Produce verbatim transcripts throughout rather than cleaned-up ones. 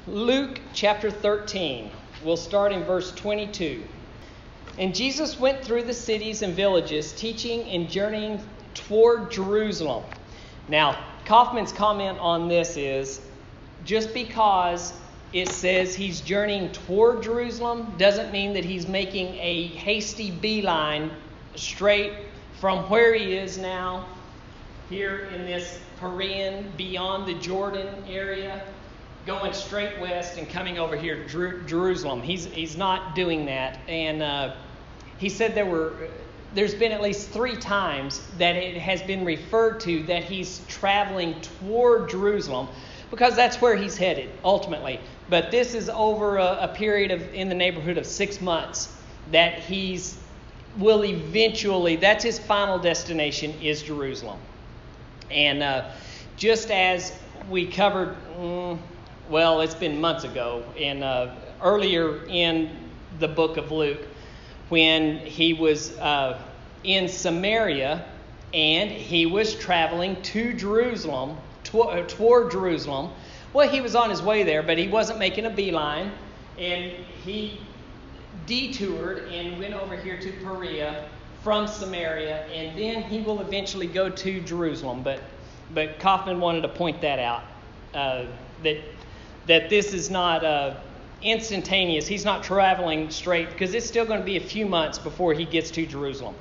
Luke chapter thirteen. We'll start in verse twenty-two. And Jesus went through the cities and villages, teaching and journeying toward Jerusalem. Now, Kaufman's comment on this is, just because it says he's journeying toward Jerusalem doesn't mean that he's making a hasty beeline straight from where he is now, here in this Perean, beyond the Jordan area, going straight west and coming over here to Jer- Jerusalem. He's he's not doing that. And uh, he said there were, there's been at least three times that it has been referred to that he's traveling toward Jerusalem, because that's where he's headed ultimately. But this is over a, a period of in the neighborhood of six months that he's will eventually, that's his final destination, is Jerusalem. And uh, just as we covered, mm, well, it's been months ago, and uh, earlier in the book of Luke, when he was uh, in Samaria and he was traveling to Jerusalem, tw- toward Jerusalem. Well, he was on his way there, but he wasn't making a beeline, and he detoured and went over here to Perea from Samaria, and then he will eventually go to Jerusalem. But but Kaufman wanted to point that out, uh, that that this is not uh, instantaneous. He's not traveling straight, because it's still going to be a few months before he gets to Jerusalem.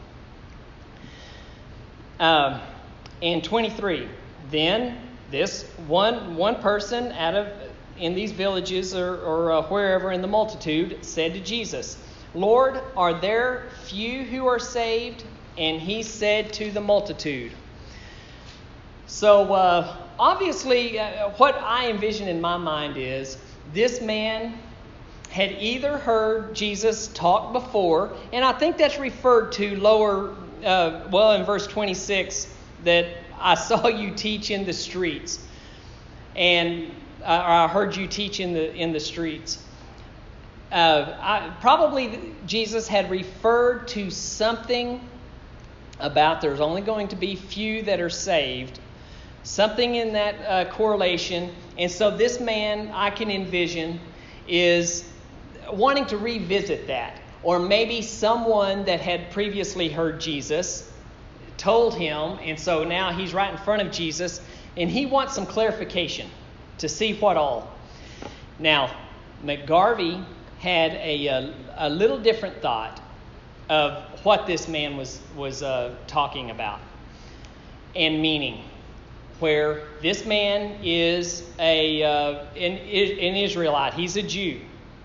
Uh, and twenty-three, then this one one person out of in these villages or, or uh, wherever in the multitude said to Jesus, "Lord, are there few who are saved?" And he said to the multitude. So uh, obviously uh, what I envision in my mind is this man had either heard Jesus talk before, and I think that's referred to lower, uh, well, in verse twenty-six, that I saw you teach in the streets. And I heard you teach in the in the streets. Uh, I, probably Jesus had referred to something about there's only going to be few that are saved, something in that uh, correlation. And so this man, I can envision, is wanting to revisit that. Or maybe someone that had previously heard Jesus told him, and so now he's right in front of Jesus, and he wants some clarification to see what all. Now, McGarvey had a, a, a little different thought of what this man was, was uh, talking about and meaning, where this man is a uh, an, an Israelite. He's a Jew.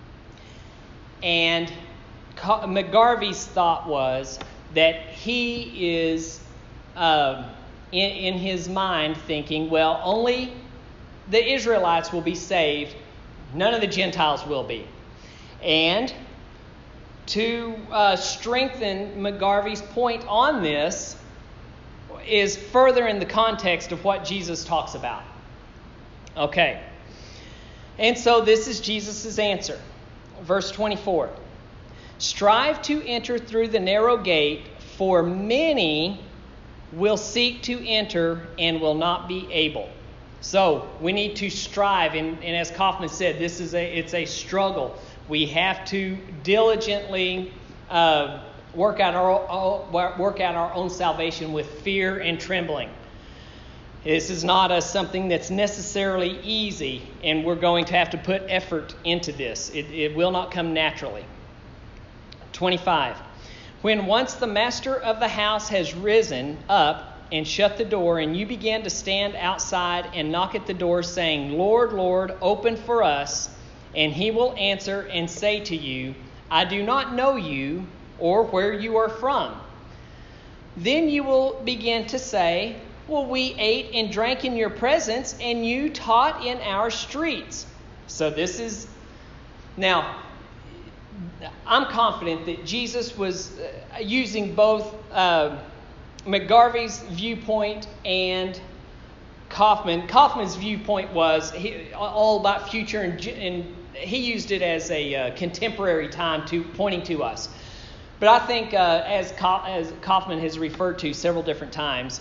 And McGarvey's thought was that he is, uh, in, in his mind, thinking, well, only the Israelites will be saved. None of the Gentiles will be. And to uh, strengthen McGarvey's point on this is further in the context of what Jesus talks about. Okay. And so this is Jesus' answer. Verse twenty-four. Strive to enter through the narrow gate, for many will seek to enter and will not be able. So we need to strive, and, and as Kaufman said, this is a it's a struggle. We have to diligently uh, work out our work out our own salvation with fear and trembling. This is not a, something that's necessarily easy, and we're going to have to put effort into this. It, it will not come naturally. twenty-five. When once the master of the house has risen up and shut the door, and you begin to stand outside and knock at the door, saying, Lord, Lord, open for us, and he will answer and say to you, I do not know you or where you are from. Then you will begin to say, well, we ate and drank in your presence, and you taught in our streets. So this is, now, I'm confident that Jesus was using both uh, McGarvey's viewpoint and Kaufman. Kaufman's viewpoint was he, all about future, and, and he used it as a uh, contemporary time to pointing to us. But I think, uh, as, Ka- as Kaufman has referred to several different times,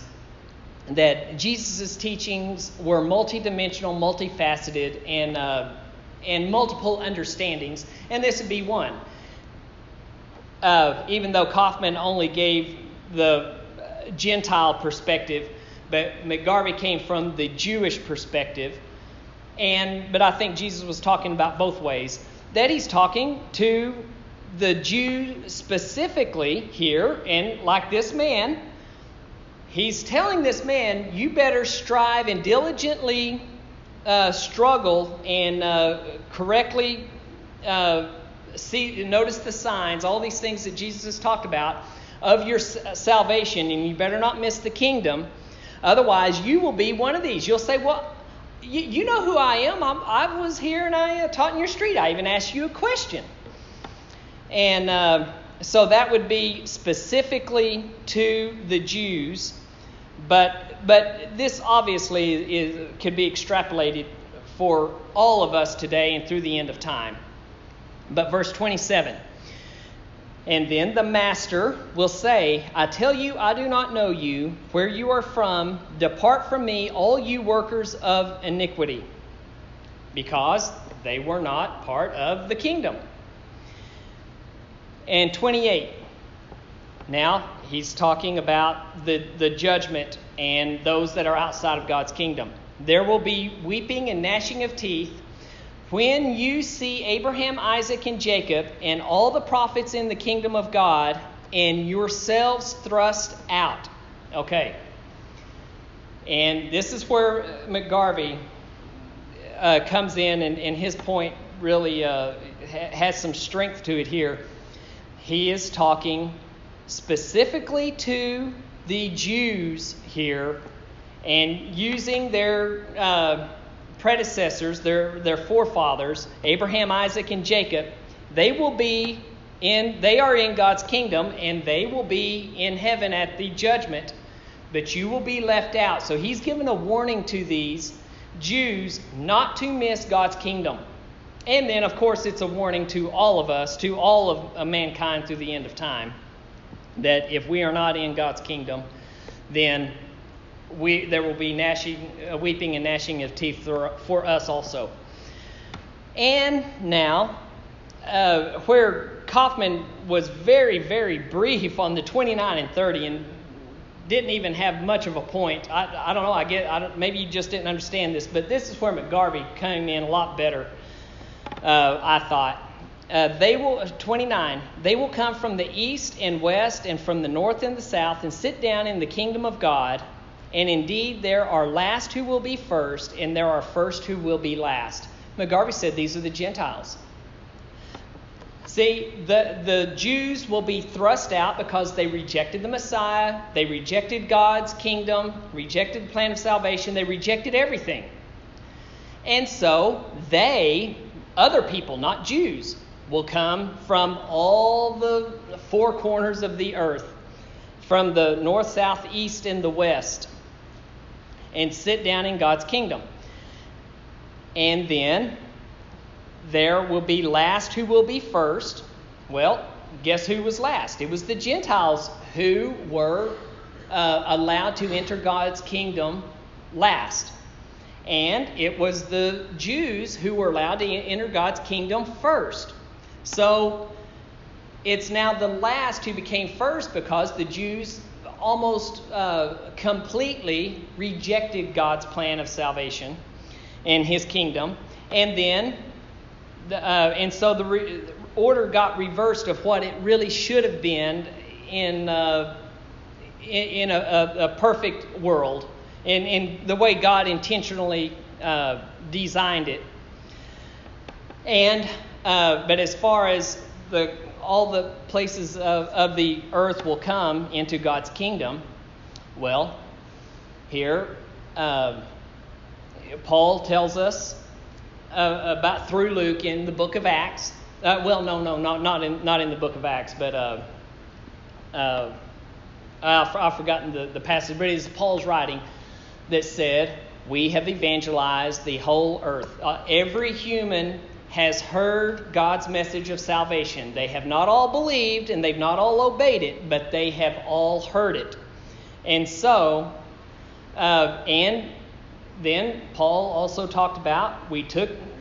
that Jesus' teachings were multidimensional, multifaceted, and uh, and multiple understandings, and this would be one. Uh, even though Kaufman only gave the Gentile perspective, but McGarvey came from the Jewish perspective, and but I think Jesus was talking about both ways. That he's talking to the Jew specifically here, and like this man, he's telling this man, you better strive and diligently uh, struggle and uh, correctly uh, see, notice the signs, all these things that Jesus has talked about of your salvation, and you better not miss the kingdom. Otherwise, you will be one of these. You'll say, well, you, you know who I am. I'm, I was here and I uh, taught in your street. I even asked you a question. And uh, so that would be specifically to the Jews. But but this obviously is, could be extrapolated for all of us today and through the end of time. But verse twenty-seven. And then the master will say, I tell you, I do not know you, where you are from. Depart from me, all you workers of iniquity. Because they were not part of the kingdom. And twenty-eight. Now, he's talking about the, the judgment and those that are outside of God's kingdom. There will be weeping and gnashing of teeth when you see Abraham, Isaac, and Jacob and all the prophets in the kingdom of God and yourselves thrust out. Okay. And this is where McGarvey uh, comes in, and, and his point really uh, ha- has some strength to it here. He is talking specifically to the Jews here and using their uh, predecessors, their their forefathers, Abraham, Isaac, and Jacob. They will be in, they are in God's kingdom, and they will be in heaven at the judgment, but you will be left out. So he's given a warning to these Jews not to miss God's kingdom. And then, of course, it's a warning to all of us, to all of uh, mankind through the end of time, that if we are not in God's kingdom, then we there will be gnashing, uh, weeping and gnashing of teeth for, for us also. And now, uh, where Kaufman was very, very brief on the twenty-nine and thirty and didn't even have much of a point. I, I don't know, I get I don't, maybe you just didn't understand this, but this is where McGarvey came in a lot better. Uh, I thought. Uh, they will, twenty-nine, they will come from the east and west and from the north and the south and sit down in the kingdom of God. And indeed, there are last who will be first, and there are first who will be last. McGarvey said these are the Gentiles. See, the, the Jews will be thrust out because they rejected the Messiah. They rejected God's kingdom, rejected the plan of salvation. They rejected everything. And so they... Other people, not Jews, will come from all the four corners of the earth, from the north, south, east, and the west, and sit down in God's kingdom. And then there will be last who will be first. Well, guess who was last? It was the Gentiles who were uh, allowed to enter God's kingdom last. And it was the Jews who were allowed to enter God's kingdom first. So it's now the last who became first because the Jews almost uh, completely rejected God's plan of salvation and his kingdom. And then, the, uh, and so the re- order got reversed of what it really should have been in, uh, in, in a, a, a perfect world. In, in the way God intentionally uh, designed it. And uh, but as far as the all the places of, of the earth will come into God's kingdom, well, here uh, Paul tells us uh, about through Luke in the book of Acts. Uh, well, no, no, not not in not in the book of Acts, but uh, uh, I've, I've forgotten the, the passage. But it's Paul's writing that said, we have evangelized the whole earth. Uh, every human has heard God's message of salvation. They have not all believed and they've not all obeyed it, but they have all heard it. And so, uh, and then Paul also talked about, we took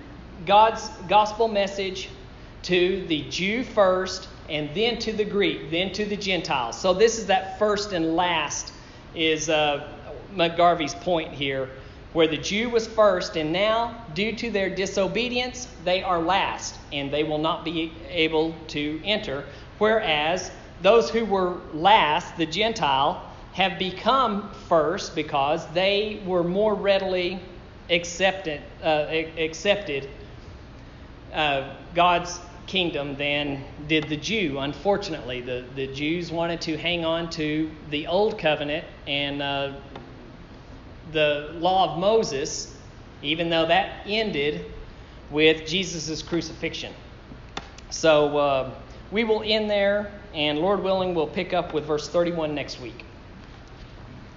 God's gospel message to the Jew first, and then to the Greek, then to the Gentiles. So this is that first and last is uh, McGarvey's point here, where the Jew was first, and now, due to their disobedience, they are last, and they will not be able to enter. Whereas those who were last, the Gentile, have become first because they were more readily accepted, uh, accepted uh, God's kingdom than did the Jew. Unfortunately, the, the Jews wanted to hang on to the old covenant and uh, the law of Moses, even though that ended with Jesus' crucifixion. So uh, we will end there, and Lord willing, we'll pick up with verse thirty-one next week.